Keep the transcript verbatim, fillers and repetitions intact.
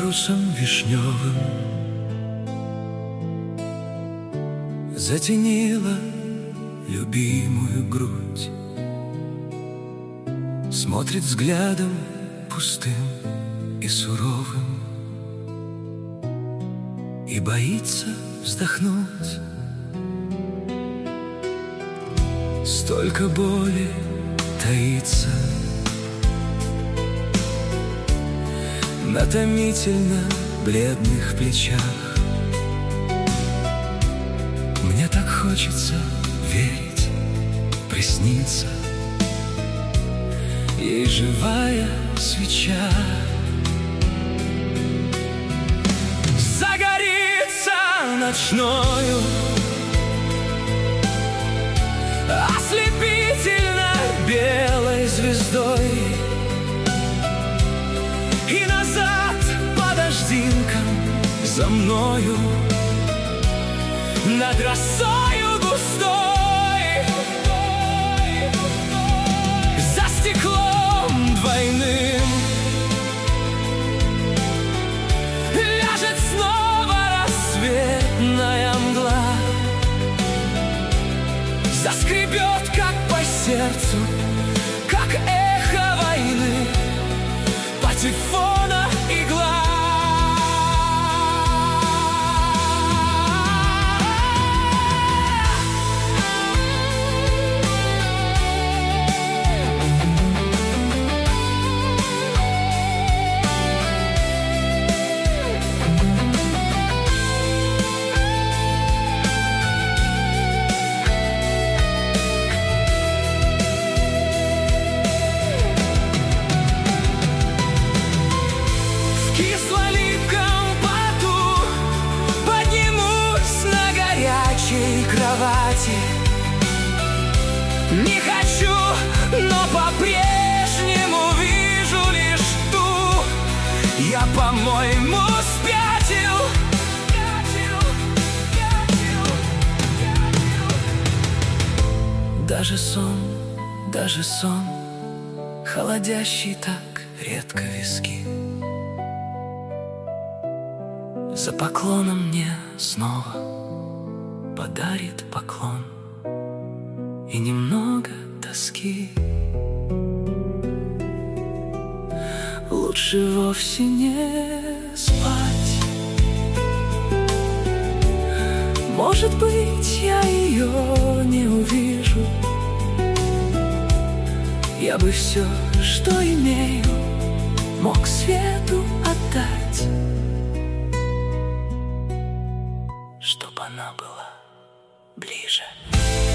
парусом вишневым затенила любимую грудь, смотрит взглядом пустым и суровым и боится вздохнуть. Столько боли таится на томительно бледных плечах. Мне так хочется верить, присниться ей живая свеча. Загорится ночною ослепительно белой звездой, и назад по дождинкам за мною над росою густой. За стеклом двойным ляжет снова рассветная мгла, заскребет как по сердцу, как эхо войны, патефона игла. Не хочу, но по-прежнему вижу лишь ту. Я, по-моему, спятил. Даже сон, даже сон, холодящий так редко виски, за поклоном мне снова подарит поклон и немного тоски. Лучше вовсе не спать. Может быть, я ее не увижу. Я бы все, что имею, мог свету отдать, чтоб она была ближе.